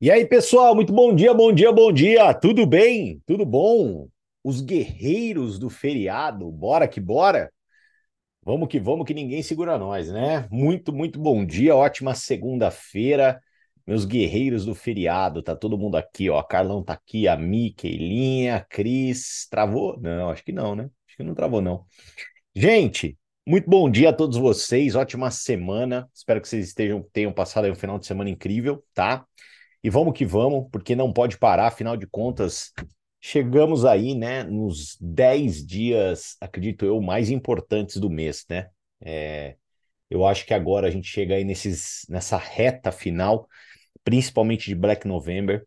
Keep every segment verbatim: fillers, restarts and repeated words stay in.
E aí, pessoal, muito bom dia, bom dia, bom dia. Tudo bem? Tudo bom? Os guerreiros do feriado, bora que bora. Vamos que vamos que ninguém segura nós, né? Muito, muito bom dia, ótima segunda-feira. Meus guerreiros do feriado, tá todo mundo aqui, ó. Carlão tá aqui, a Mi, Keilinha, a Cris. Travou? Não, acho que não, né? Acho que não travou, não. Gente, muito bom dia a todos vocês, ótima semana. Espero que vocês estejam, tenham passado aí um final de semana incrível, tá? E vamos que vamos, porque não pode parar, afinal de contas, chegamos aí, né, nos dez dias, acredito eu, mais importantes do mês, né? É, eu acho que agora a gente chega aí nesses, nessa reta final, principalmente de Black November.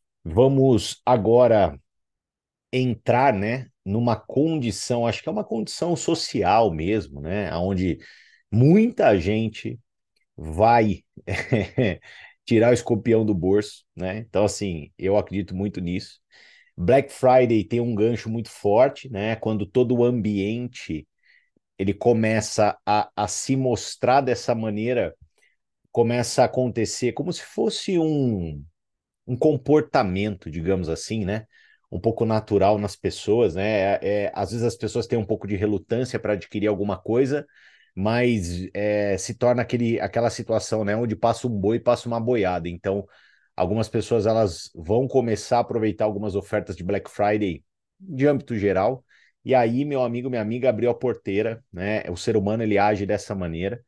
Vamos agora entrar, né, numa condição, acho que é uma condição social mesmo, né, onde muita gente vai tirar o escorpião do bolso, né? Então, assim, eu acredito muito nisso. Black Friday tem um gancho muito forte, né? Quando todo o ambiente ele começa a, a se mostrar dessa maneira, começa a acontecer como se fosse um, um comportamento, digamos assim, né? Um pouco natural nas pessoas, né? É, é, às vezes as pessoas têm um pouco de relutância para adquirir alguma coisa, mas é, se torna aquele, aquela situação, né? Onde passa um boi, passa uma boiada. Então, algumas pessoas elas vão começar a aproveitar algumas ofertas de Black Friday de âmbito geral. E aí, meu amigo, minha amiga, abriu a porteira, né? O ser humano ele age dessa maneira.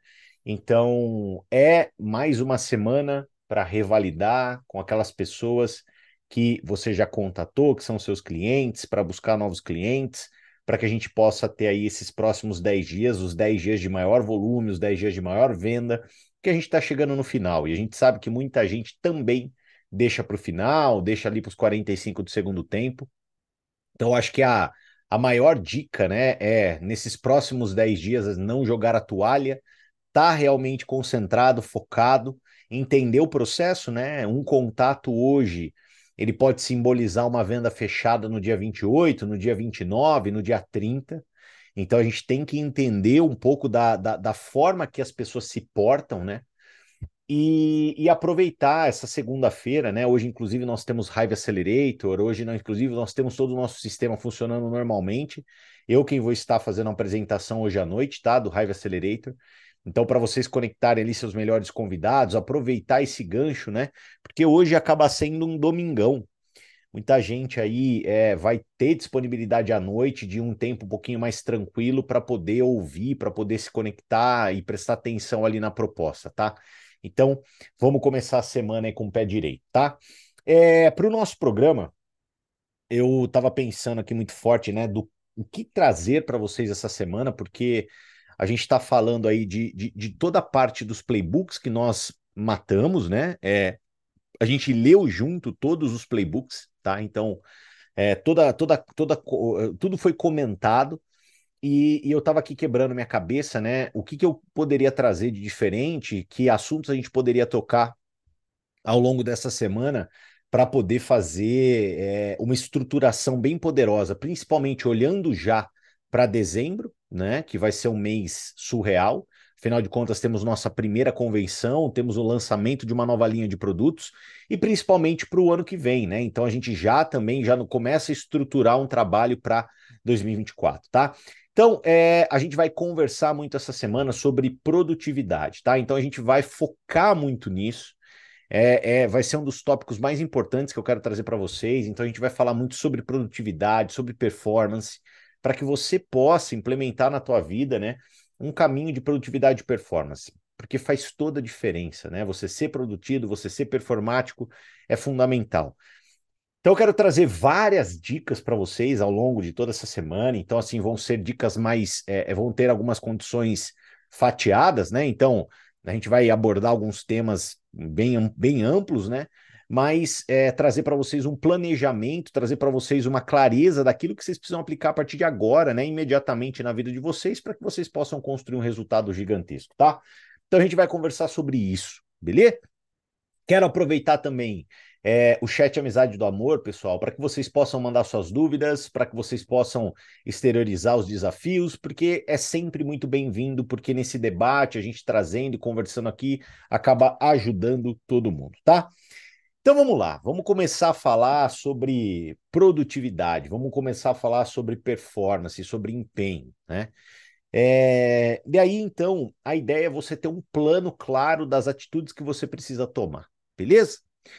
Então, é mais uma semana para revalidar com aquelas pessoas que você já contatou, que são seus clientes, para buscar novos clientes, para que a gente possa ter aí esses próximos dez dias, os dez dias de maior volume, os dez dias de maior venda, que a gente está chegando no final. E a gente sabe que muita gente também deixa para o final, deixa ali para os quarenta e cinco do segundo tempo. Então, acho que a, a maior dica, né, é nesses próximos dez dias não jogar a toalha, tá realmente concentrado, focado, entender o processo, né? Um contato hoje, ele pode simbolizar uma venda fechada no dia vinte e oito, no dia vinte e nove, no dia trinta. Então a gente tem que entender um pouco da, da, da forma que as pessoas se portam, né? E, e aproveitar essa segunda-feira, né? Hoje, inclusive, nós temos Hive Accelerator, hoje, nós, inclusive, nós temos todo o nosso sistema funcionando normalmente. Eu quem vou estar fazendo a apresentação hoje à noite, tá? Do Hive Accelerator. Então, para vocês conectarem ali seus melhores convidados, aproveitar esse gancho, né? Porque hoje acaba sendo um domingão. Muita gente aí é, vai ter disponibilidade à noite de um tempo um pouquinho mais tranquilo para poder ouvir, para poder se conectar e prestar atenção ali na proposta, tá? Então, vamos começar a semana aí com o pé direito, tá? É, para o nosso programa, eu estava pensando aqui muito forte, né, do o que trazer para vocês essa semana, porque a gente está falando aí de, de, de toda a parte dos playbooks que nós matamos, né? É, a gente leu junto todos os playbooks, tá? Então, é, toda, toda, toda, tudo foi comentado e, e eu estava aqui quebrando minha cabeça, né? O que, que eu poderia trazer de diferente, que assuntos a gente poderia tocar ao longo dessa semana para poder fazer é, uma estruturação bem poderosa, principalmente olhando já para dezembro, né? Que vai ser um mês surreal. Afinal de contas, temos nossa primeira convenção, temos o lançamento de uma nova linha de produtos e principalmente para o ano que vem, né? Então a gente já também já começa a estruturar um trabalho para dois mil e vinte e quatro, tá? Então, é, a gente vai conversar muito essa semana sobre produtividade, tá? Então a gente vai focar muito nisso. É, é, vai ser um dos tópicos mais importantes que eu quero trazer para vocês. Então, a gente vai falar muito sobre produtividade, sobre performance, para que você possa implementar na tua vida, né, um caminho de produtividade e performance, porque faz toda a diferença, né? Você ser produtivo, você ser performático é fundamental. Então, eu quero trazer várias dicas para vocês ao longo de toda essa semana. Então, assim, vão ser dicas mais, é, é, vão ter algumas condições fatiadas, né? Então, a gente vai abordar alguns temas bem, bem amplos, né? Mas é, trazer para vocês um planejamento, trazer para vocês uma clareza daquilo que vocês precisam aplicar a partir de agora, né? Imediatamente na vida de vocês, para que vocês possam construir um resultado gigantesco, tá? Então, a gente vai conversar sobre isso, beleza? Quero aproveitar também é, o chat Amizade do Amor, pessoal, para que vocês possam mandar suas dúvidas, para que vocês possam exteriorizar os desafios, porque é sempre muito bem-vindo, porque nesse debate, a gente trazendo e conversando aqui, acaba ajudando todo mundo, tá? Então vamos lá, vamos começar a falar sobre produtividade, vamos começar a falar sobre performance, sobre empenho, né? É, e aí, então, a ideia é você ter um plano claro das atitudes que você precisa tomar, beleza?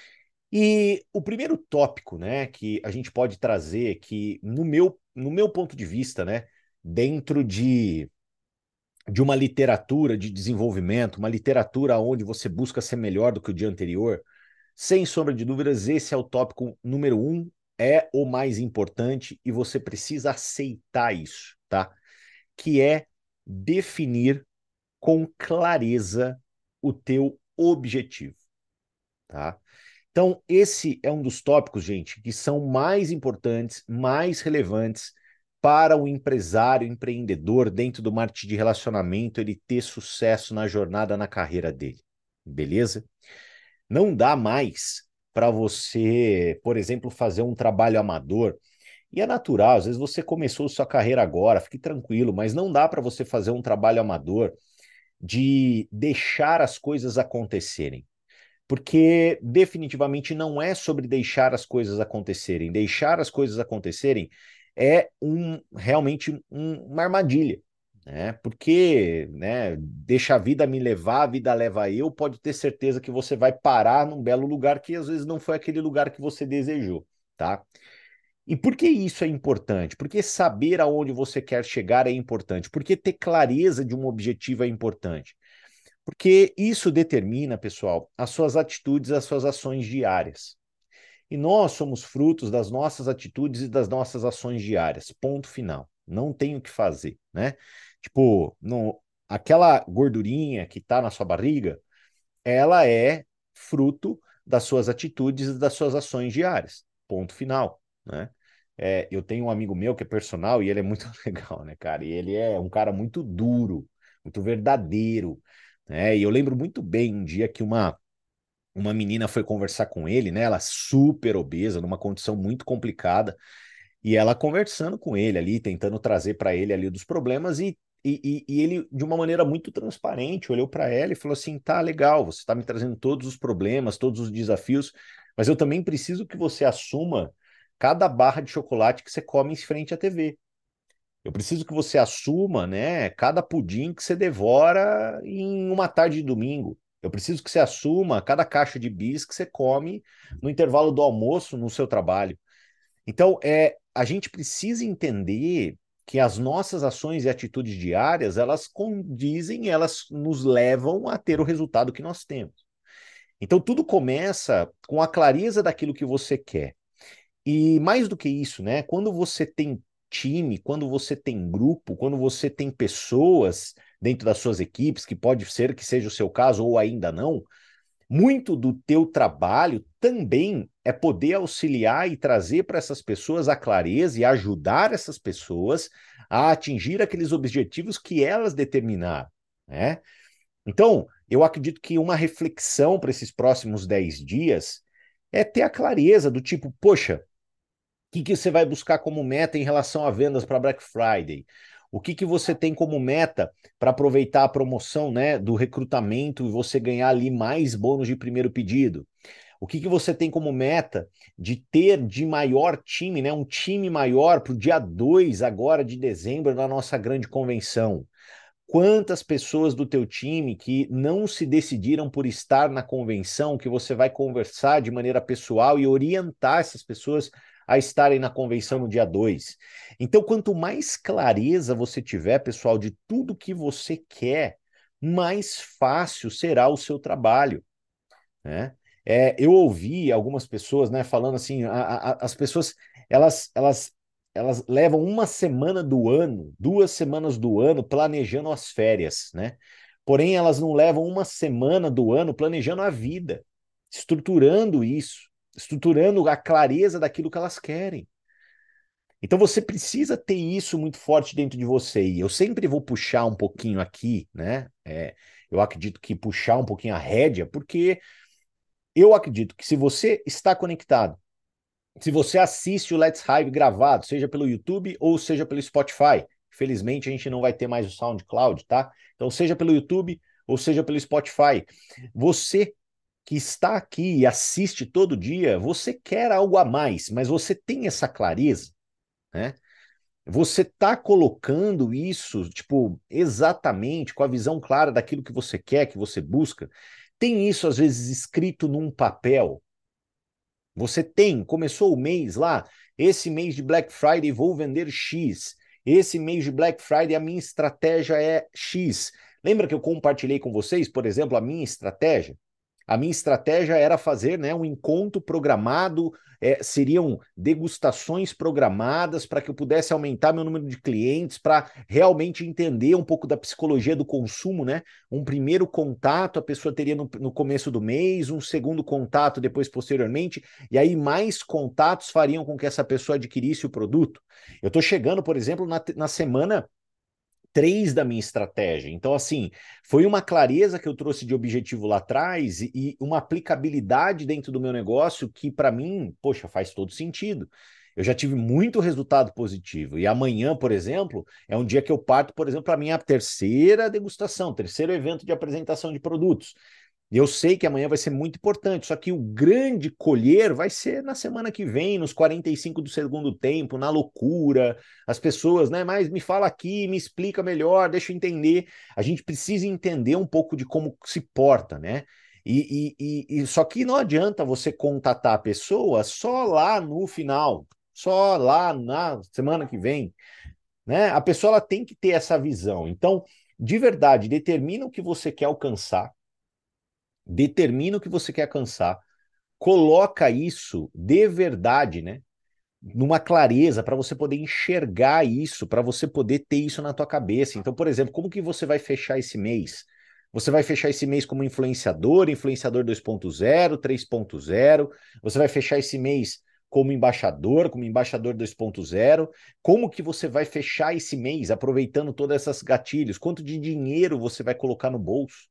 E o primeiro tópico, né, que a gente pode trazer que, no meu, no meu ponto de vista, né, dentro de, de uma literatura de desenvolvimento, uma literatura onde você busca ser melhor do que o dia anterior, sem sombra de dúvidas, esse é o tópico número um, é o mais importante e você precisa aceitar isso, tá? Que é definir com clareza o teu objetivo, tá? Então, esse é um dos tópicos, gente, que são mais importantes, mais relevantes para o empresário, empreendedor, dentro do marketing de relacionamento, ele ter sucesso na jornada, na carreira dele. Beleza? Não dá mais para você, por exemplo, fazer um trabalho amador. E é natural, às vezes você começou sua carreira agora, fique tranquilo, mas não dá para você fazer um trabalho amador de deixar as coisas acontecerem. Porque definitivamente não é sobre deixar as coisas acontecerem. Deixar as coisas acontecerem é um, realmente um, uma armadilha. Né? Porque, né, deixa a vida me levar, a vida leva eu, pode ter certeza que você vai parar num belo lugar que às vezes não foi aquele lugar que você desejou, tá? E por que isso é importante? Porque saber aonde você quer chegar é importante. Porque ter clareza de um objetivo é importante. Porque isso determina, pessoal, as suas atitudes, as suas ações diárias. E nós somos frutos das nossas atitudes e das nossas ações diárias. Ponto final. Não tem o que fazer, né? Tipo, no, aquela gordurinha que está na sua barriga, ela é fruto das suas atitudes e das suas ações diárias. Ponto final, né? É, eu tenho um amigo meu que é personal e ele é muito legal, né, cara? E ele é um cara muito duro, muito verdadeiro, né? E eu lembro muito bem um dia que uma, uma menina foi conversar com ele, né? Ela super obesa, numa condição muito complicada, e ela conversando com ele ali, tentando trazer para ele ali dos problemas e e, e, e ele, de uma maneira muito transparente, olhou para ela e falou assim: tá legal, você está me trazendo todos os problemas, todos os desafios, mas eu também preciso que você assuma cada barra de chocolate que você come em frente à T V. Eu preciso que você assuma, né, cada pudim que você devora em uma tarde de domingo. Eu preciso que você assuma cada caixa de bis que você come no intervalo do almoço no seu trabalho. Então, é, a gente precisa entender que as nossas ações e atitudes diárias, elas condizem, elas nos levam a ter o resultado que nós temos. Então, tudo começa com a clareza daquilo que você quer. E mais do que isso, né? Quando você tem time, quando você tem grupo, quando você tem pessoas dentro das suas equipes, que pode ser que seja o seu caso ou ainda não, muito do teu trabalho também é poder auxiliar e trazer para essas pessoas a clareza e ajudar essas pessoas a atingir aqueles objetivos que elas determinaram, né? Então, eu acredito que uma reflexão para esses próximos dez dias é ter a clareza do tipo, poxa, o que, que você vai buscar como meta em relação a vendas para Black Friday? O que, que você tem como meta para aproveitar a promoção, né, do recrutamento e você ganhar ali mais bônus de primeiro pedido? O que, que você tem como meta de ter de maior time, né, um time maior para o dia dois agora de dezembro na nossa grande convenção? Quantas pessoas do teu time que não se decidiram por estar na convenção, que você vai conversar de maneira pessoal e orientar essas pessoas a estarem na convenção no dia dois? Então, quanto mais clareza você tiver, pessoal, de tudo que você quer, mais fácil será o seu trabalho, né? É, eu ouvi algumas pessoas, né, falando assim, a, a, as pessoas, elas, elas, elas levam uma semana do ano, duas semanas do ano planejando as férias, né? Porém, elas não levam uma semana do ano planejando a vida, estruturando isso, estruturando a clareza daquilo que elas querem. Então você precisa ter isso muito forte dentro de você. E eu sempre vou puxar um pouquinho aqui, né? É, eu acredito que puxar um pouquinho a rédea, porque eu acredito que se você está conectado, se você assiste o Let's Hive gravado, seja pelo YouTube ou seja pelo Spotify, felizmente a gente não vai ter mais o SoundCloud, tá? Então, seja pelo YouTube ou seja pelo Spotify, você que está aqui e assiste todo dia, você quer algo a mais, mas você tem essa clareza, né? Você está colocando isso, tipo, exatamente com a visão clara daquilo que você quer, que você busca. Tem isso, às vezes, escrito num papel. Você tem, começou o mês lá, esse mês de Black Friday vou vender X. Esse mês de Black Friday a minha estratégia é X. Lembra que eu compartilhei com vocês, por exemplo, a minha estratégia? A minha estratégia era fazer, né, um encontro programado, é, seriam degustações programadas para que eu pudesse aumentar meu número de clientes, para realmente entender um pouco da psicologia do consumo, né? Um primeiro contato a pessoa teria no, no começo do mês, um segundo contato depois posteriormente, e aí mais contatos fariam com que essa pessoa adquirisse o produto. Eu estou chegando, por exemplo, na, na semana três da minha estratégia. Então, assim, foi uma clareza que eu trouxe de objetivo lá atrás e, e uma aplicabilidade dentro do meu negócio que, para mim, poxa, faz todo sentido. Eu já tive muito resultado positivo. E amanhã, por exemplo, é um dia que eu parto, por exemplo, para a minha terceira degustação, terceiro evento de apresentação de produtos. E eu sei que amanhã vai ser muito importante, só que o grande colher vai ser na semana que vem, nos quarenta e cinco do segundo tempo, na loucura, as pessoas, né? Mas me fala aqui, me explica melhor, deixa eu entender. A gente precisa entender um pouco de como se porta, né? E, e, e, e só que não adianta você contatar a pessoa só lá no final, só lá na semana que vem, né? A pessoa ela tem que ter essa visão. Então, de verdade, determina o que você quer alcançar, determina o que você quer alcançar, coloca isso de verdade, né? Numa clareza para você poder enxergar isso, para você poder ter isso na tua cabeça. Então, por exemplo, como que você vai fechar esse mês? Você vai fechar esse mês como influenciador, influenciador dois ponto zero, três ponto zero. Você vai fechar esse mês como embaixador, como embaixador dois ponto zero. Como que você vai fechar esse mês aproveitando todas essas gatilhos? Quanto de dinheiro você vai colocar no bolso?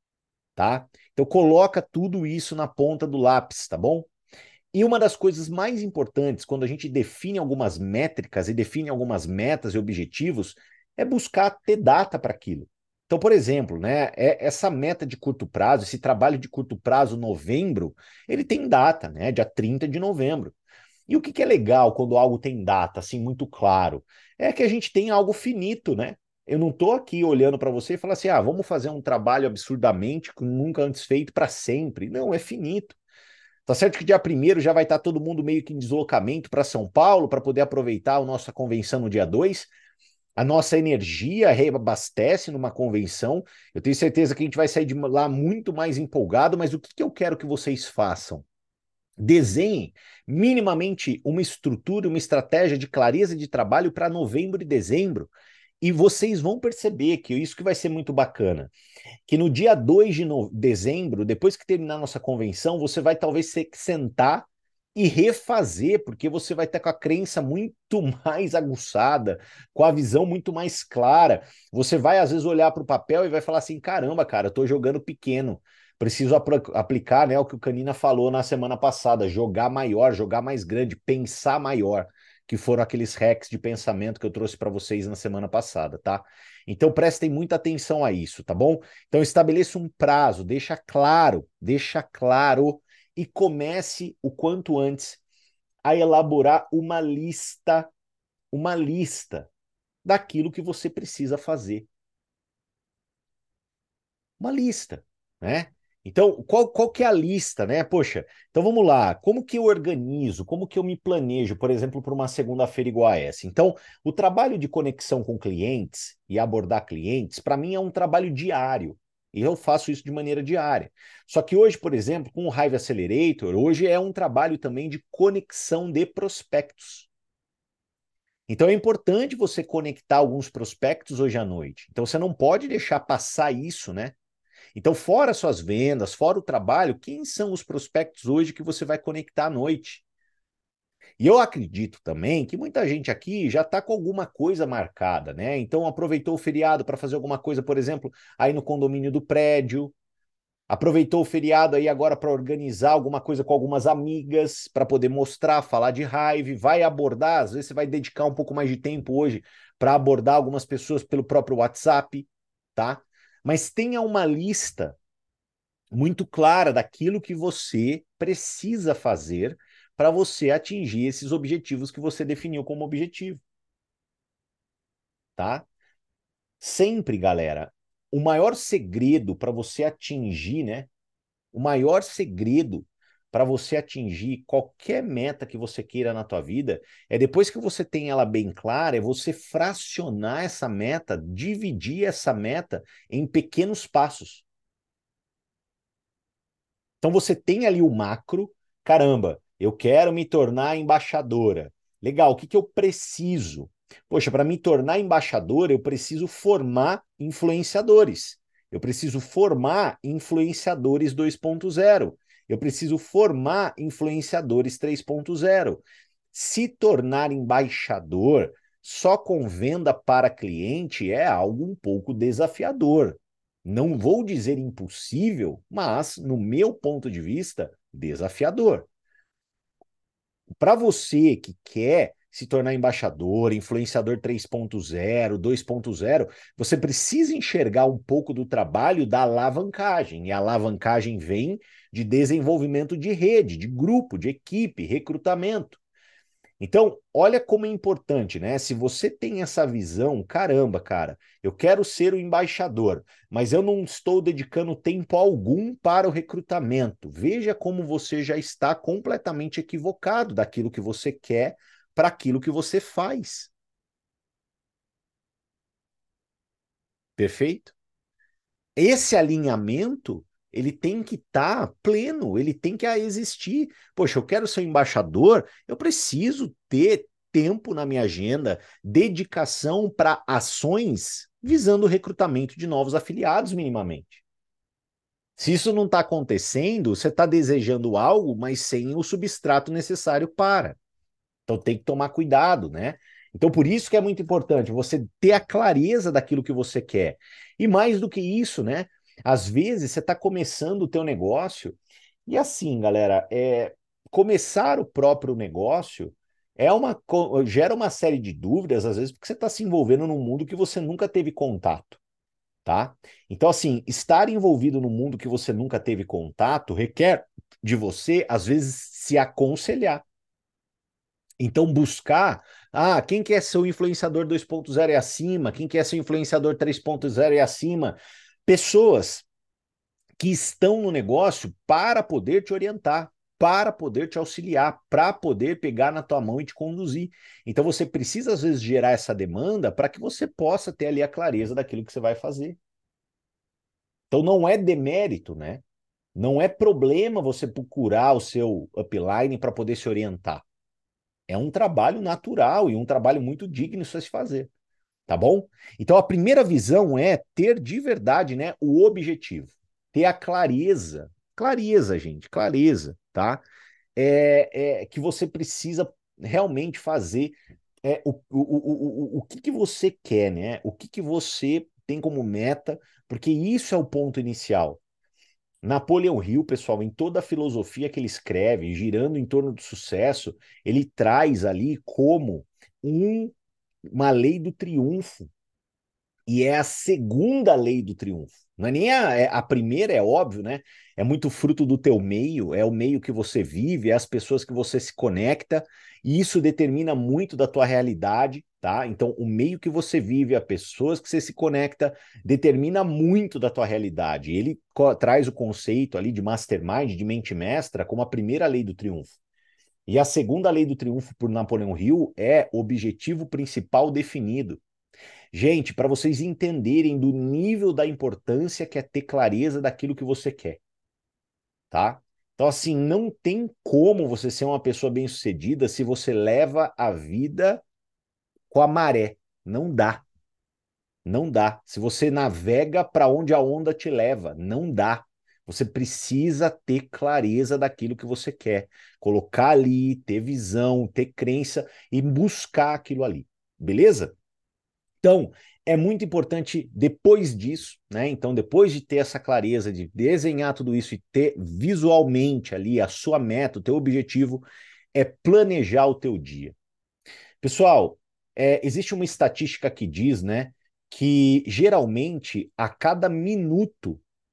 Tá? Então coloca tudo isso na ponta do lápis, tá bom? E uma das coisas mais importantes quando a gente define algumas métricas e define algumas metas e objetivos é buscar ter data para aquilo. Então, por exemplo, né, é essa meta de curto prazo, esse trabalho de curto prazo, novembro, ele tem data, né, dia trinta de novembro. E o que, que é legal quando algo tem data, assim, muito claro? É que a gente tem algo finito, né? Eu não estou aqui olhando para você e falando assim, ah, vamos fazer um trabalho absurdamente, nunca antes feito, para sempre. Não, é finito. Tá certo que dia primeiro já vai estar todo mundo meio que em deslocamento para São Paulo para poder aproveitar a nossa convenção no dia dois. A nossa energia reabastece numa convenção. Eu tenho certeza que a gente vai sair de lá muito mais empolgado, mas o que, que eu quero que vocês façam? Desenhem minimamente uma estrutura, uma estratégia de clareza de trabalho para novembro e dezembro. E vocês vão perceber que isso que vai ser muito bacana, que no dia dois de no... dezembro, depois que terminar a nossa convenção, você vai talvez ter que sentar e refazer, porque você vai estar com a crença muito mais aguçada, com a visão muito mais clara. Você vai, às vezes, olhar para o papel e vai falar assim: caramba, cara, eu estou jogando pequeno. Preciso apl aplicar, né, o que o Canina falou na semana passada: jogar maior, jogar mais grande, pensar maior, que foram aqueles hacks de pensamento que eu trouxe para vocês na semana passada, tá? Então prestem muita atenção a isso, tá bom? Então estabeleça um prazo, deixa claro, deixa claro e comece o quanto antes a elaborar uma lista, uma lista daquilo que você precisa fazer. Uma lista, né? Então, qual, qual que é a lista, né? Poxa, então vamos lá. Como que eu organizo? Como que eu me planejo, por exemplo, para uma segunda-feira igual a essa? Então, o trabalho de conexão com clientes e abordar clientes, para mim, é um trabalho diário. E eu faço isso de maneira diária. Só que hoje, por exemplo, com o Hive Accelerator, hoje é um trabalho também de conexão de prospectos. Então é importante você conectar alguns prospectos hoje à noite. Então você não pode deixar passar isso, né? Então, fora suas vendas, fora o trabalho, quem são os prospectos hoje que você vai conectar à noite? E eu acredito também que muita gente aqui já está com alguma coisa marcada, né? Então, aproveitou o feriado para fazer alguma coisa, por exemplo, aí no condomínio do prédio, aproveitou o feriado aí agora para organizar alguma coisa com algumas amigas, para poder mostrar, falar de raiva, vai abordar, às vezes você vai dedicar um pouco mais de tempo hoje para abordar algumas pessoas pelo próprio WhatsApp, tá? Mas tenha uma lista muito clara daquilo que você precisa fazer para você atingir esses objetivos que você definiu como objetivo, tá? Sempre, galera, o maior segredo para você atingir, né? O maior segredo para você atingir qualquer meta que você queira na tua vida é depois que você tem ela bem clara, é você fracionar essa meta, dividir essa meta em pequenos passos. Então você tem ali o macro, caramba, eu quero me tornar embaixadora. Legal, o que que eu preciso? Poxa, para me tornar embaixadora, eu preciso formar influenciadores. Eu preciso formar influenciadores dois ponto zero. Eu preciso formar influenciadores três ponto zero. Se tornar embaixador só com venda para cliente é algo um pouco desafiador. Não vou dizer impossível, mas, no meu ponto de vista, desafiador. Para você que quer se tornar embaixador, influenciador três ponto zero, dois ponto zero, você precisa enxergar um pouco do trabalho da alavancagem. E a alavancagem vem de desenvolvimento de rede, de grupo, de equipe, recrutamento. Então, olha como é importante, né? Se você tem essa visão, caramba, cara, eu quero ser o embaixador, mas eu não estou dedicando tempo algum para o recrutamento. Veja como você já está completamente equivocado daquilo que você quer para aquilo que você faz. Perfeito? Esse alinhamento, ele tem que estar tá pleno, ele tem que existir. Poxa, eu quero ser um embaixador, eu preciso ter tempo na minha agenda, dedicação para ações visando o recrutamento de novos afiliados, minimamente. Se isso não está acontecendo, você está desejando algo, mas sem o substrato necessário para. Então tem que tomar cuidado, né? Então por isso que é muito importante você ter a clareza daquilo que você quer. E mais do que isso, né? Às vezes você está começando o teu negócio e assim, galera, é, começar o próprio negócio é uma gera uma série de dúvidas às vezes porque você está se envolvendo num mundo que você nunca teve contato, tá? Então assim, estar envolvido num mundo que você nunca teve contato requer de você às vezes se aconselhar. Então, buscar, ah, quem quer ser o influenciador dois ponto zero e acima, quem quer ser o influenciador três ponto zero e acima, pessoas que estão no negócio para poder te orientar, para poder te auxiliar, para poder pegar na tua mão e te conduzir. Então, você precisa, às vezes, gerar essa demanda para que você possa ter ali a clareza daquilo que você vai fazer. Então, não é demérito, né? Não é problema você procurar o seu upline para poder se orientar. É um trabalho natural e um trabalho muito digno de se fazer, tá bom? Então a primeira visão é ter de verdade, né, o objetivo, ter a clareza, clareza, gente, clareza, tá? É, é que você precisa realmente fazer é, o, o, o, o, o que que você quer, né? O que que você tem como meta, porque isso é o ponto inicial. Napoleão Hill, pessoal, em toda a filosofia que ele escreve, girando em torno do sucesso, ele traz ali como um, uma lei do triunfo. E é a segunda lei do triunfo. Não é nem a, é, a primeira, é óbvio, né? É muito fruto do teu meio, é o meio que você vive, é as pessoas que você se conecta, e isso determina muito da tua realidade, tá? Então, o meio que você vive, as pessoas que você se conecta, determina muito da tua realidade. Ele traz o conceito ali de mastermind, de mente mestra, como a primeira lei do triunfo. E a segunda lei do triunfo por Napoleão Hill é objetivo principal definido. Gente, para vocês entenderem do nível da importância que é ter clareza daquilo que você quer, tá? Então, assim, não tem como você ser uma pessoa bem-sucedida se você leva a vida com a maré. Não dá. Não dá. Se você navega para onde a onda te leva, não dá. Você precisa ter clareza daquilo que você quer. Colocar ali, ter visão, ter crença e buscar aquilo ali. Beleza? Então, é muito importante depois disso, né? Então, depois de ter essa clareza, de desenhar tudo isso e ter visualmente ali a sua meta, o teu objetivo, é planejar o teu dia. Pessoal, é, existe uma estatística que diz, né, que geralmente a cada minuto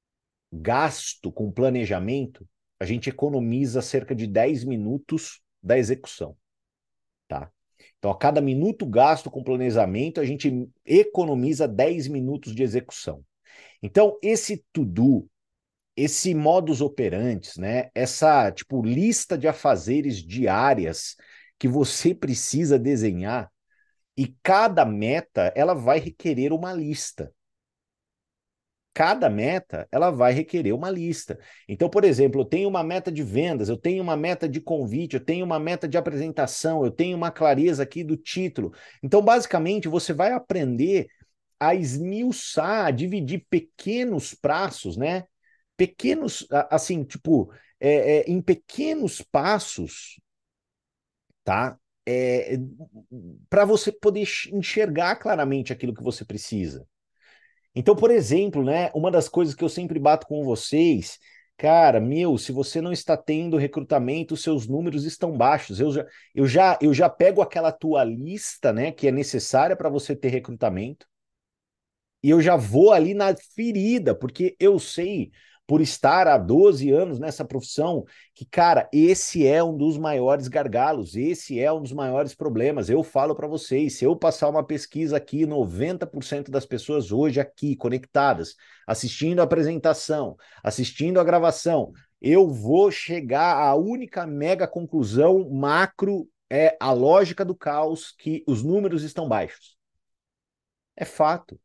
gasto com planejamento, a gente economiza cerca de dez minutos da execução, tá? Então, a cada minuto gasto com planejamento, a gente economiza dez minutos de execução. Então, esse to-do, esse modus operandi, né? Essa, tipo, lista de afazeres diárias que você precisa desenhar, e cada meta, ela vai requerer uma lista. Cada meta, ela vai requerer uma lista. Então, por exemplo, eu tenho uma meta de vendas, eu tenho uma meta de convite, eu tenho uma meta de apresentação, eu tenho uma clareza aqui do título. Então, basicamente, você vai aprender a esmiuçar, a dividir pequenos prazos, né? Pequenos, assim, tipo, é, é, em pequenos passos, tá? É, para você poder enxergar claramente aquilo que você precisa. Então, por exemplo, né, uma das coisas que eu sempre bato com vocês, cara, meu, se você não está tendo recrutamento, seus números estão baixos. Eu já, eu já, eu já pego aquela tua lista, né, que é necessária para você ter recrutamento, e eu já vou ali na ferida, porque eu sei, por estar há doze anos nessa profissão, que, cara, esse é um dos maiores gargalos, esse é um dos maiores problemas. Eu falo para vocês, se eu passar uma pesquisa aqui, noventa por cento das pessoas hoje aqui conectadas, assistindo a apresentação, assistindo a gravação, eu vou chegar à única mega conclusão macro, é a lógica do caos, que os números estão baixos. É fato,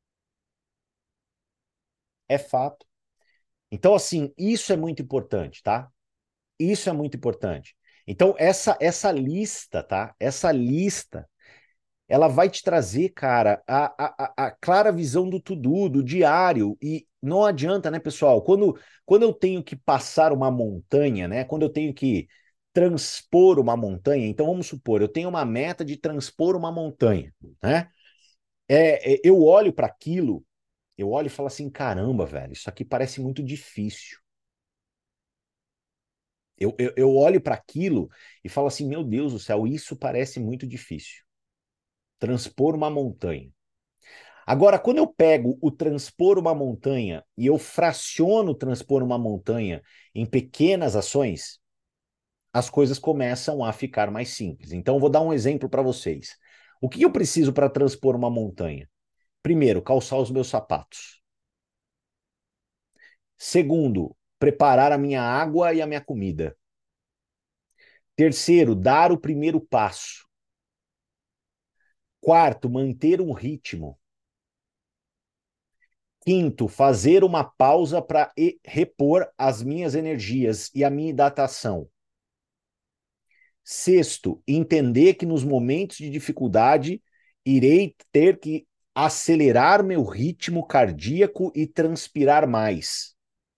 é fato. Então, assim, isso é muito importante, tá? Isso é muito importante. Então, essa, essa lista, tá? Essa lista, ela vai te trazer, cara, a, a, a clara visão do to-do, do diário. E não adianta, né, pessoal? Quando, quando eu tenho que passar uma montanha, né? Quando eu tenho que transpor uma montanha, então vamos supor, eu tenho uma meta de transpor uma montanha, né? É, é, eu olho para aquilo, eu olho e falo assim, caramba, velho, isso aqui parece muito difícil. Eu, eu, eu olho para aquilo e falo assim: meu Deus do céu, isso parece muito difícil. Transpor uma montanha. Agora, quando eu pego o transpor uma montanha e eu fraciono transpor uma montanha em pequenas ações, as coisas começam a ficar mais simples. Então, eu vou dar um exemplo para vocês. O que eu preciso para transpor uma montanha? Primeiro, calçar os meus sapatos. Segundo, preparar a minha água e a minha comida. Terceiro, dar o primeiro passo. Quarto, manter um ritmo. Quinto, fazer uma pausa para repor as minhas energias e a minha hidratação. Sexto, entender que nos momentos de dificuldade irei ter que acelerar meu ritmo cardíaco e transpirar mais.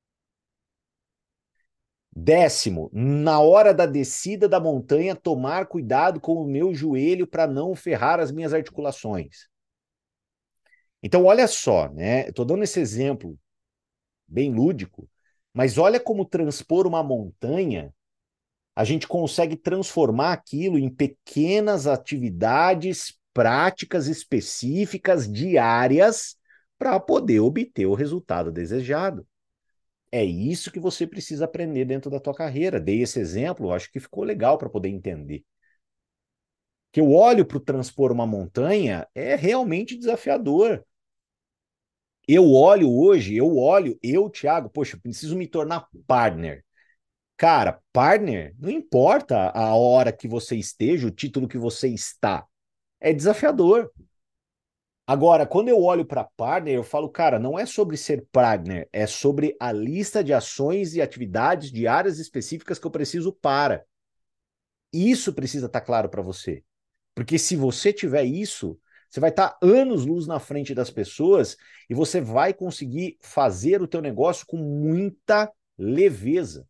Décimo, na hora da descida da montanha, tomar cuidado com o meu joelho para não ferrar as minhas articulações. Então, olha só, né? Estou dando esse exemplo bem lúdico, mas olha como transpor uma montanha, a gente consegue transformar aquilo em pequenas atividades práticas específicas diárias para poder obter o resultado desejado. É isso que você precisa aprender dentro da tua carreira. Dei esse exemplo, acho que ficou legal para poder entender. Que eu olho para o transpor uma montanha é realmente desafiador. Eu olho hoje, eu olho, eu, Thiago, poxa, preciso me tornar partner. Cara, partner, não importa a hora que você esteja, o título que você está, é desafiador. Agora, quando eu olho para partner, eu falo, cara, não é sobre ser partner, é sobre a lista de ações e atividades de áreas específicas que eu preciso para. Isso precisa estar claro para você. Porque se você tiver isso, você vai estar anos-luz na frente das pessoas e você vai conseguir fazer o teu negócio com muita leveza,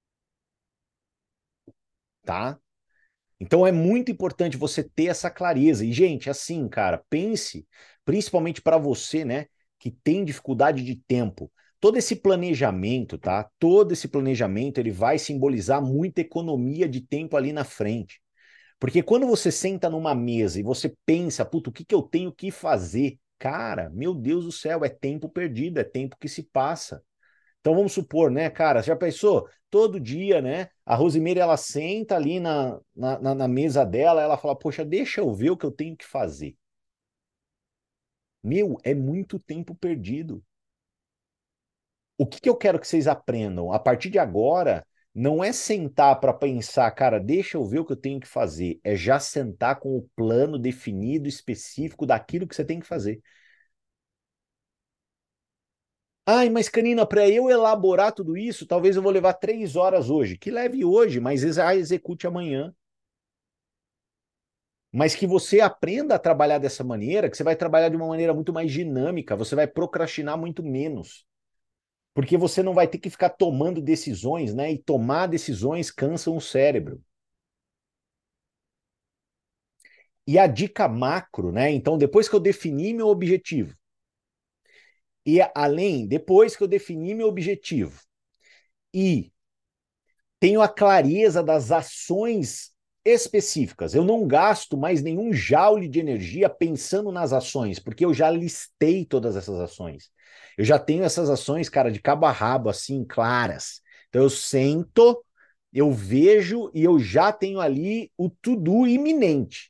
tá? Então é muito importante você ter essa clareza. E, gente, assim, cara, pense, principalmente para você, né, que tem dificuldade de tempo. Todo esse planejamento, tá? Todo esse planejamento, ele vai simbolizar muita economia de tempo ali na frente. Porque quando você senta numa mesa e você pensa, puta, o que que eu tenho que fazer? Cara, meu Deus do céu, é tempo perdido, é tempo que se passa. Então vamos supor, né, cara, já pensou? Todo dia, né? A Rosimeire, ela senta ali na, na, na na mesa dela, ela fala, poxa, deixa eu ver o que eu tenho que fazer. Meu, é muito tempo perdido. O que que eu quero que vocês aprendam? A partir de agora, não é sentar para pensar, cara, deixa eu ver o que eu tenho que fazer. É já sentar com o plano definido, específico daquilo que você tem que fazer. Ai, mas Canina, para eu elaborar tudo isso, talvez eu vou levar três horas hoje. Que leve hoje, mas já execute amanhã. Mas que você aprenda a trabalhar dessa maneira, que você vai trabalhar de uma maneira muito mais dinâmica, você vai procrastinar muito menos. Porque você não vai ter que ficar tomando decisões, né? E tomar decisões cansam o cérebro. E a dica macro, né? Então, depois que eu defini meu objetivo, e além, depois que eu defini meu objetivo, e tenho a clareza das ações específicas. Eu não gasto mais nenhum joule de energia pensando nas ações, porque eu já listei todas essas ações. Eu já tenho essas ações, cara, de cabo a rabo, assim, claras. Então eu sento, eu vejo e eu já tenho ali o to-do iminente.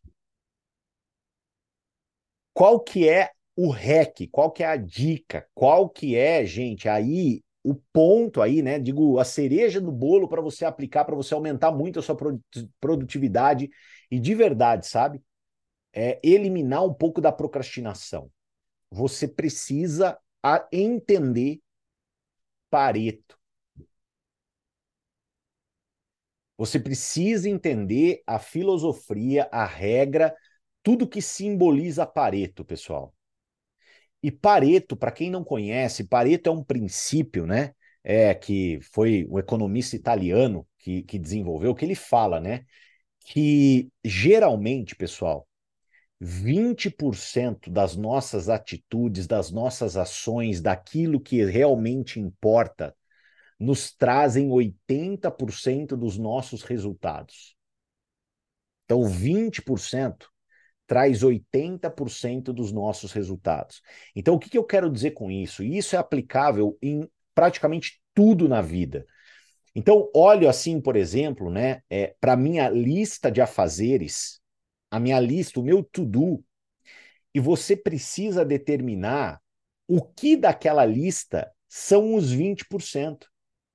Qual que é o hack? Qual que é a dica? Qual que é, gente, aí o ponto aí, né? Digo, a cereja no bolo para você aplicar, para você aumentar muito a sua produtividade e de verdade, sabe? É eliminar um pouco da procrastinação. Você precisa entender Pareto. Você precisa entender a filosofia, a regra, tudo que simboliza Pareto, pessoal. E Pareto, para quem não conhece, Pareto é um princípio, né? É, que foi um economista italiano que, que desenvolveu, que ele fala, né? Que geralmente, pessoal, vinte por cento das nossas atitudes, das nossas ações, daquilo que realmente importa, nos trazem oitenta por cento dos nossos resultados. Então, vinte por cento traz oitenta por cento dos nossos resultados. Então, o que, que eu quero dizer com isso? Isso é aplicável em praticamente tudo na vida. Então, olho assim, por exemplo, né, é, para a minha lista de afazeres, a minha lista, o meu to-do, e você precisa determinar o que daquela lista são os vinte por cento.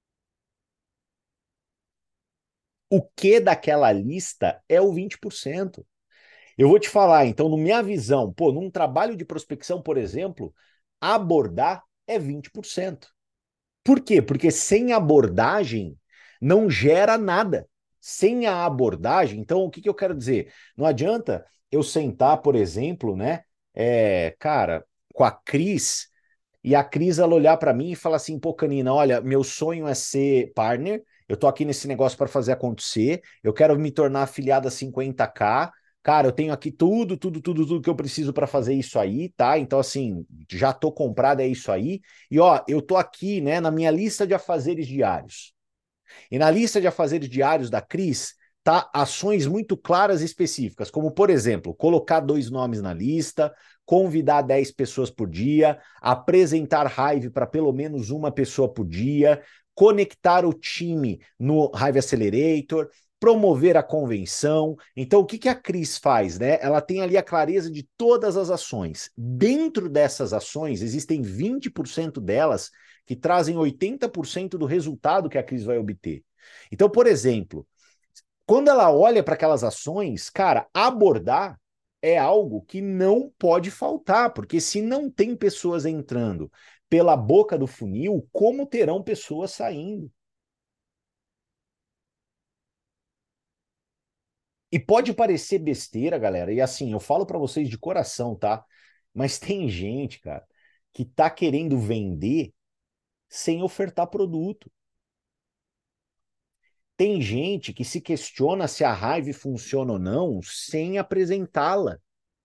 O que daquela lista é o vinte por cento. Eu vou te falar, então, na minha visão, pô, num trabalho de prospecção, por exemplo, abordar é vinte por cento. Por quê? Porque sem abordagem não gera nada. Sem a abordagem, então o que, que eu quero dizer? Não adianta eu sentar, por exemplo, né, é, cara, com a Cris, e a Cris ela olhar para mim e falar assim, pô, Canina, olha, meu sonho é ser partner, eu tô aqui nesse negócio para fazer acontecer, eu quero me tornar afiliado a cinquenta k, cara, eu tenho aqui tudo, tudo, tudo, tudo que eu preciso para fazer isso aí, tá? Então, assim, já tô comprado, é isso aí. E ó, eu tô aqui, né, na minha lista de afazeres diários. E na lista de afazeres diários da Cris, tá ações muito claras e específicas, como, por exemplo, colocar dois nomes na lista, convidar dez pessoas por dia, apresentar Hive para pelo menos uma pessoa por dia, conectar o time no Hive Accelerator, promover a convenção. Então, o que, que a Cris faz? Né? Ela tem ali a clareza de todas as ações. Dentro dessas ações, existem vinte por cento delas que trazem oitenta por cento do resultado que a Cris vai obter. Então, por exemplo, quando ela olha para aquelas ações, cara, abordar é algo que não pode faltar, porque se não tem pessoas entrando pela boca do funil, como terão pessoas saindo? E pode parecer besteira, galera, e assim, eu falo para vocês de coração, tá? Mas tem gente, cara, que tá querendo vender sem ofertar produto. Tem gente que se questiona se a raiva funciona ou não sem apresentá-la.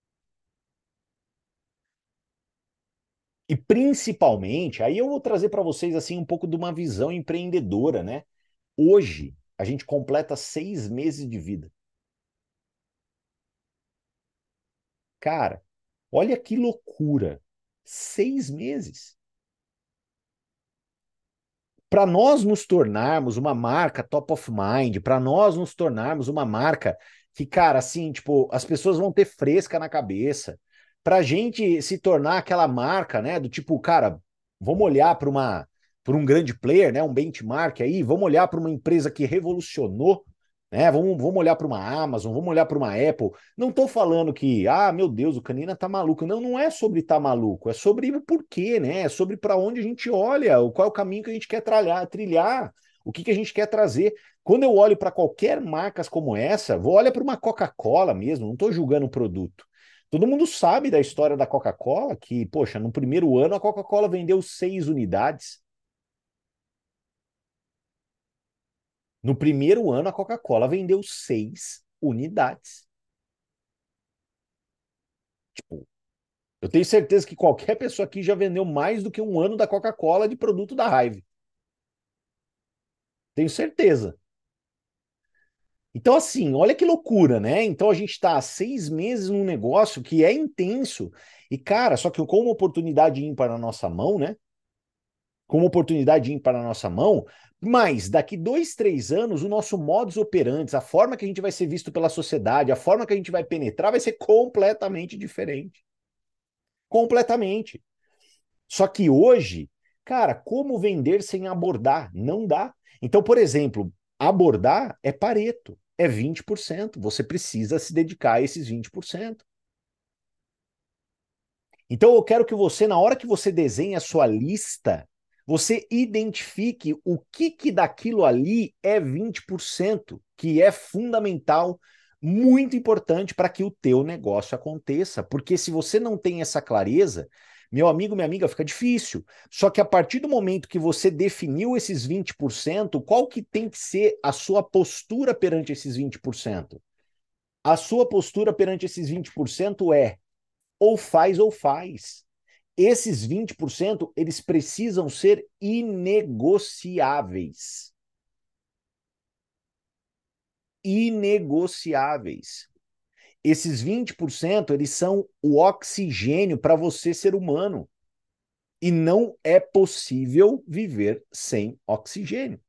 E principalmente, aí eu vou trazer para vocês assim um pouco de uma visão empreendedora, né? Hoje a gente completa seis meses de vida. Cara, olha que loucura! Seis meses. Para nós nos tornarmos uma marca top of mind, para nós nos tornarmos uma marca que, cara, assim, tipo, as pessoas vão ter fresca na cabeça, para a gente se tornar aquela marca, né, do tipo, cara, vamos olhar para uma, para um grande player, né, um benchmark aí, vamos olhar para uma empresa que revolucionou, né, vamos, vamos olhar para uma Amazon, vamos olhar para uma Apple. Não estou falando que, ah, meu Deus, o Canina tá maluco. Não, não é sobre tá maluco, é sobre o porquê, né? É sobre para onde a gente olha, qual é o caminho que a gente quer trilhar, trilhar, o que, que a gente quer trazer. Quando eu olho para qualquer marcas como essa, vou olhar para uma Coca-Cola mesmo, não estou julgando o produto. Todo mundo sabe da história da Coca-Cola, que, poxa, no primeiro ano a Coca-Cola vendeu seis unidades. No primeiro ano a Coca-Cola vendeu seis unidades. Tipo, eu tenho certeza que qualquer pessoa aqui já vendeu mais do que um ano da Coca-Cola de produto da Hive. Tenho certeza. Então, assim, olha que loucura, né? Então a gente está há seis meses num negócio que é intenso. E, cara, só que com uma oportunidade ímpar na nossa mão, né? Com uma oportunidade ímpar na nossa mão, mas daqui dois, três anos, o nosso modus operandi, a forma que a gente vai ser visto pela sociedade, a forma que a gente vai penetrar vai ser completamente diferente. Completamente. Só que hoje, cara, como vender sem abordar? Não dá. Então, por exemplo, abordar é Pareto, é vinte por cento. Você precisa se dedicar a esses vinte por cento. Então, eu quero que você, na hora que você desenha a sua lista, você identifique o que, que daquilo ali é vinte por cento, que é fundamental, muito importante para que o teu negócio aconteça. Porque se você não tem essa clareza, meu amigo, minha amiga, fica difícil. Só que a partir do momento que você definiu esses vinte por cento, qual que tem que ser a sua postura perante esses vinte por cento? A sua postura perante esses vinte por cento é ou faz ou faz. Esses vinte por cento, eles precisam ser inegociáveis. Inegociáveis. Esses vinte por cento, eles são o oxigênio para você, ser humano. E não é possível viver sem oxigênio.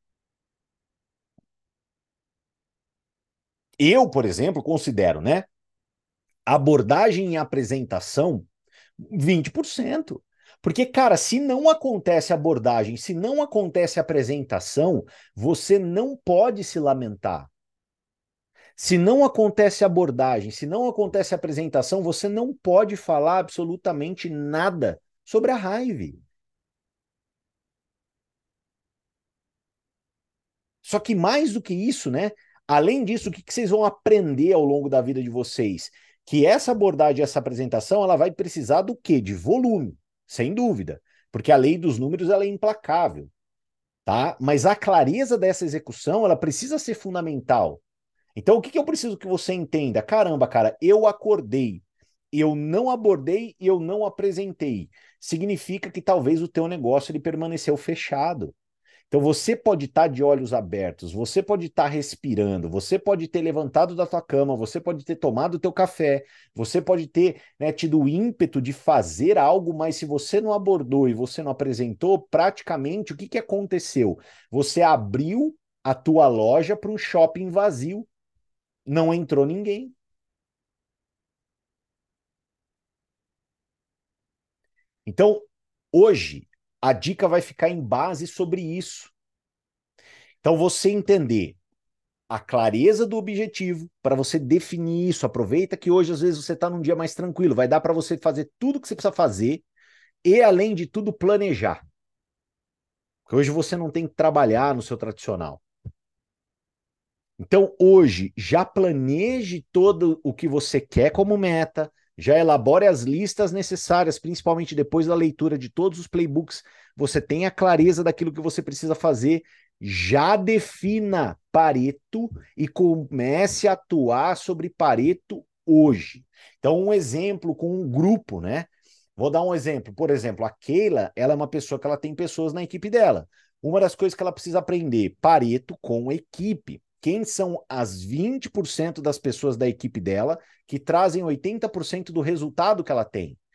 Eu, por exemplo, considero, né? Abordagem e apresentação vinte por cento. Porque, cara, se não acontece abordagem, se não acontece apresentação, você não pode se lamentar. Se não acontece abordagem, se não acontece apresentação, você não pode falar absolutamente nada sobre a raiva. Só que mais do que isso, né? Além disso, o que vocês vão aprender ao longo da vida de vocês? Que essa abordagem, essa apresentação, ela vai precisar do quê? De volume, sem dúvida. Porque a lei dos números ela é implacável, tá? Mas a clareza dessa execução, ela precisa ser fundamental. Então, o que, que eu preciso que você entenda? Caramba, cara, eu acordei, eu não abordei e eu não apresentei. Significa que talvez o teu negócio ele permaneceu fechado. Então você pode estar de olhos abertos, você pode estar respirando, você pode ter levantado da tua cama, você pode ter tomado o teu café, você pode ter, né, tido o ímpeto de fazer algo, mas se você não abordou e você não apresentou, praticamente o que, que aconteceu? Você abriu a tua loja para um shopping vazio, não entrou ninguém. Então, hoje, a dica vai ficar em base sobre isso. Então, você entender a clareza do objetivo para você definir isso. Aproveita que hoje, às vezes, você está num dia mais tranquilo. Vai dar para você fazer tudo o que você precisa fazer e, além de tudo, planejar. Porque hoje você não tem que trabalhar no seu tradicional. Então, hoje, já planeje todo o que você quer como meta, já elabore as listas necessárias, principalmente depois da leitura de todos os playbooks, você tenha clareza daquilo que você precisa fazer, já defina Pareto e comece a atuar sobre Pareto hoje. Então, um exemplo com um grupo, né? Vou dar um exemplo. Por exemplo, a Keila, ela é uma pessoa que ela tem pessoas na equipe dela. Uma das coisas que ela precisa aprender, Pareto com equipe. Quem são as vinte por cento das pessoas da equipe dela que trazem oitenta por cento do resultado que ela tem?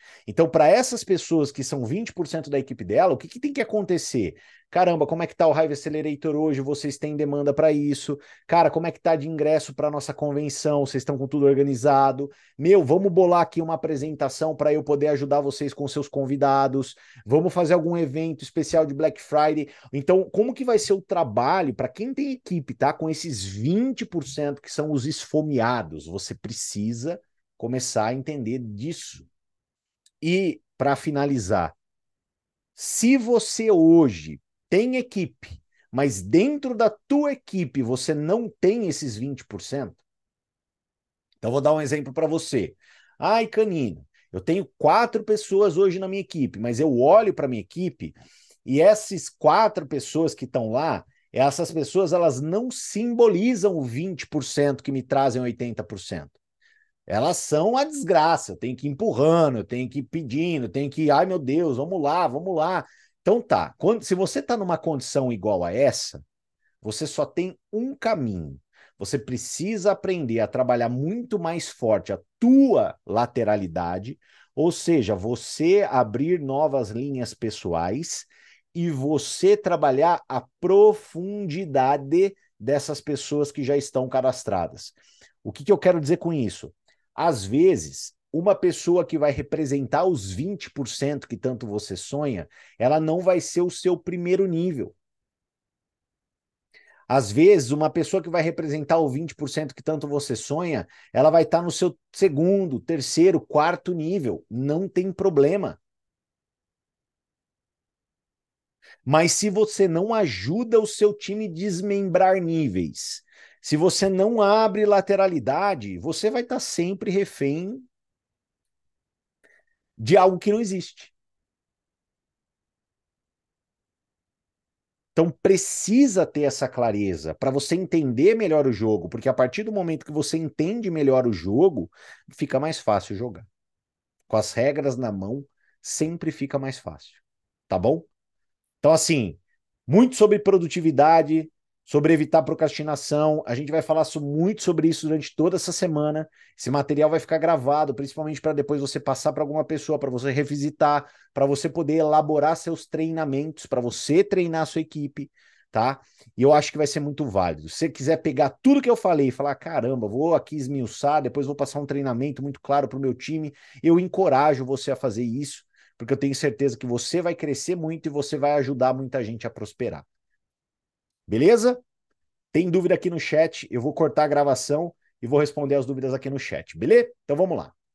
Então, para essas pessoas que são vinte por cento da equipe dela, o que, que tem que acontecer? Caramba, como é que tá o Hive Accelerator hoje? Vocês têm demanda para isso? Cara, como é que tá de ingresso para nossa convenção? Vocês estão com tudo organizado? Meu, vamos bolar aqui uma apresentação para eu poder ajudar vocês com seus convidados. Vamos fazer algum evento especial de Black Friday. Então, como que vai ser o trabalho para quem tem equipe, tá? Com esses vinte por cento que são os esfomeados, você precisa começar a entender disso. E, para finalizar, se você hoje tem equipe, mas dentro da tua equipe você não tem esses vinte por cento, então vou dar um exemplo para você. Ai, Canino, eu tenho quatro pessoas hoje na minha equipe, mas eu olho para minha equipe e essas quatro pessoas que estão lá, essas pessoas elas não simbolizam o vinte por cento que me trazem oitenta por cento. Elas são a desgraça, eu tenho que ir empurrando, eu tenho que ir pedindo, eu tenho que ir, ai meu Deus, vamos lá, vamos lá. Então tá, quando, se você está numa condição igual a essa, você só tem um caminho. Você precisa aprender a trabalhar muito mais forte a tua lateralidade, ou seja, você abrir novas linhas pessoais e você trabalhar a profundidade dessas pessoas que já estão cadastradas. O que, que eu quero dizer com isso? Às vezes, uma pessoa que vai representar os vinte por cento que tanto você sonha, ela não vai ser o seu primeiro nível. Às vezes, uma pessoa que vai representar o vinte por cento que tanto você sonha, ela vai estar no seu segundo, terceiro, quarto nível. Não tem problema. Mas se você não ajuda o seu time a desmembrar níveis, se você não abre lateralidade, você vai estar sempre refém de algo que não existe. Então precisa ter essa clareza para você entender melhor o jogo, porque a partir do momento que você entende melhor o jogo, fica mais fácil jogar. Com as regras na mão, sempre fica mais fácil. Tá bom? Então, assim, muito sobre produtividade, sobre evitar procrastinação. A gente vai falar muito sobre isso durante toda essa semana. Esse material vai ficar gravado, principalmente para depois você passar para alguma pessoa, para você revisitar, para você poder elaborar seus treinamentos, para você treinar a sua equipe, tá? E eu acho que vai ser muito válido. Se você quiser pegar tudo que eu falei e falar, caramba, vou aqui esmiuçar, depois vou passar um treinamento muito claro para o meu time, eu encorajo você a fazer isso, porque eu tenho certeza que você vai crescer muito e você vai ajudar muita gente a prosperar. Beleza? Tem dúvida aqui no chat, eu vou cortar a gravação e vou responder as dúvidas aqui no chat, beleza? Então vamos lá.